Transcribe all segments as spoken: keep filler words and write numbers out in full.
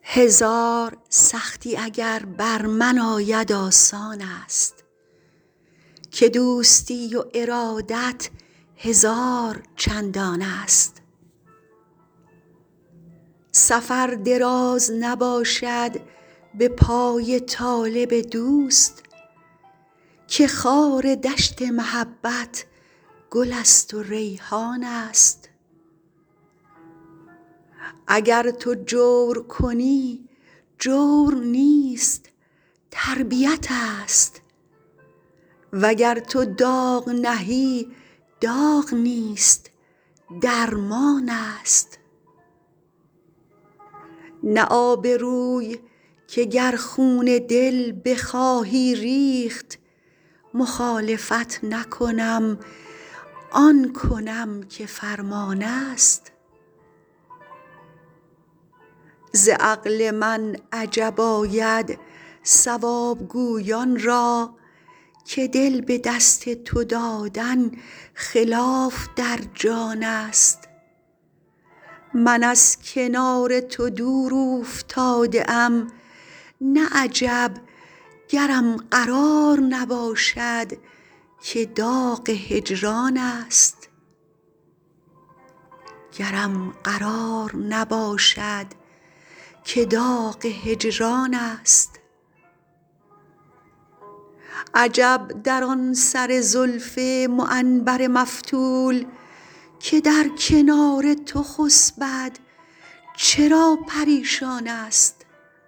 هزار سختی اگر بر من آید آسان است، که دوستی و ارادت هزار چندان است. سفر دراز نباشد به پای طالب دوست، که خار دشت محبت گل است و ریحان است. اگر تو جور کنی جور نیست تربیت است، وگر تو داغ نهی داغ نیست درمان است. نه آب روی که گر خون دل بخواهی ریخت، مخالفت نکنم آن کنم که فرمان است. ز عقل من عجب آید صواب گویان را، که دل به دست تو دادن خلاف در جان است. من از کنار تو دور اوفتاده ام، نه عجب گرم قرار نباشد که داغ هجران است. گرم قرار نباشد که داغ هجران است. عجب در آن سر زلف معنبر مفتول، که در کنار تو خسبد چرا پریشان است.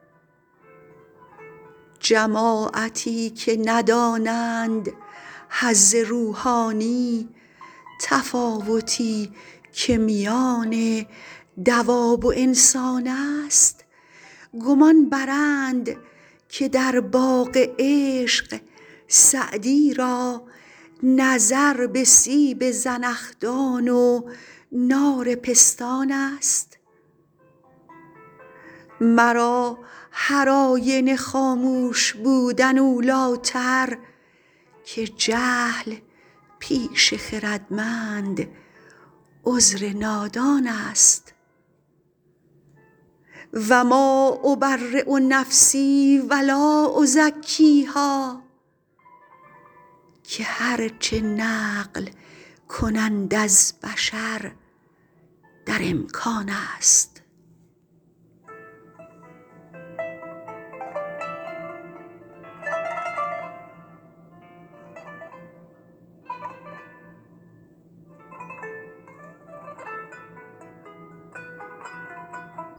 جماعتی که ندانند حظ روحانی، تفاوتی که میان دواب و انسان است. گمان برند که در باغ عشق سعدی را، نظر به سیب زنخدان و نار پستان است. مرا هر آینه خاموش بودن اولیتر، که جهل پیش خردمند عذر نادان است. و ما ابرئ نفسی و لا ازکیها، که هر چه نقل کنند از بشر در امکان است.